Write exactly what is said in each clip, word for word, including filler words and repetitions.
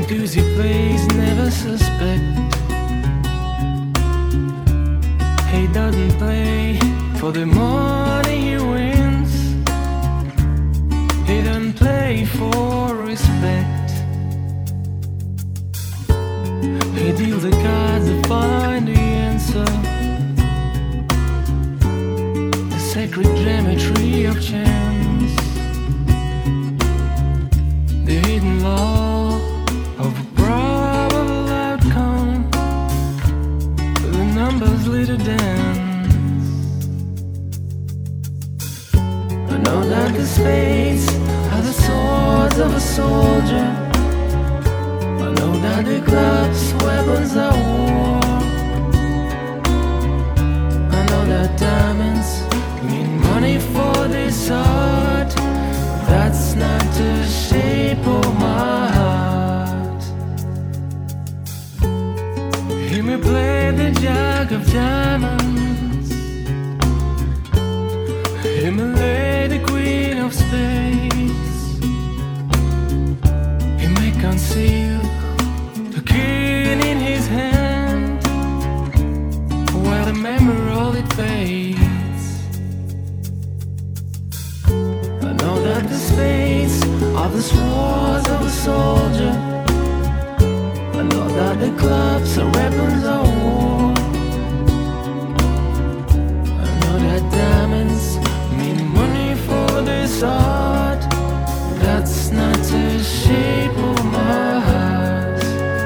'cause he plays never suspect. He doesn't play for the money he wins. He doesn't play for respect. He deals the cards to find the answer, the sacred geometry of chance, the hidden law of a probable outcome, the numbers lead a dance. I know that the spades are the swords of a soldier. I know that the clubs, weapons are war. I know that diamonds mean money for this art. That's not the shape of my heart. He may play the jack of diamonds, he may lay the queen of spades, he may conceal the king in his hand, while the memory all it fades. I know that the spades are the swords of a soldier. I know that the clubs are weapons of war. I know that diamonds mean money for this art. That's not the shape of my heart.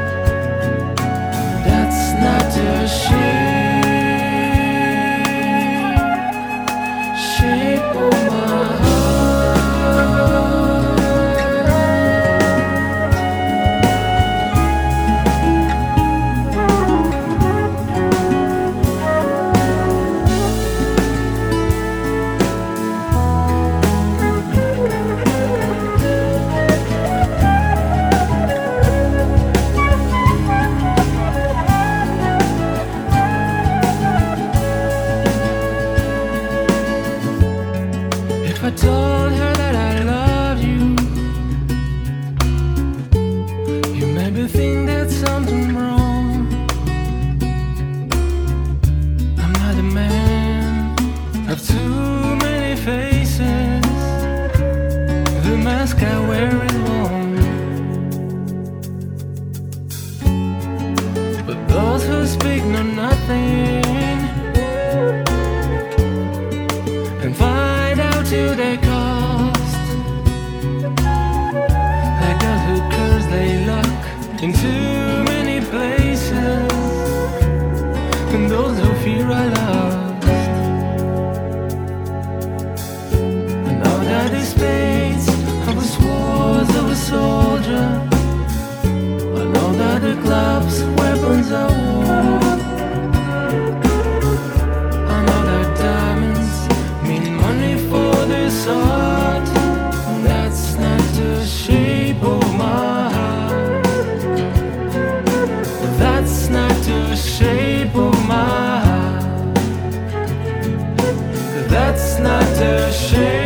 That's not the shape, shape of my heart. If I told her that I love you, you maybe think that's something wrong. I'm not a man of too many faces. The mask I wear is one, but those who speak know nothing and find out to their cost. Like those who curse they luck in too many places, and those who fear are lost. I know that the spades are the swords of a soldier. I know that the clubs, weapons are war. I know that diamonds mean money for this art. That's not the shape of my heart. That's not the shape of my heart. That's not the shape.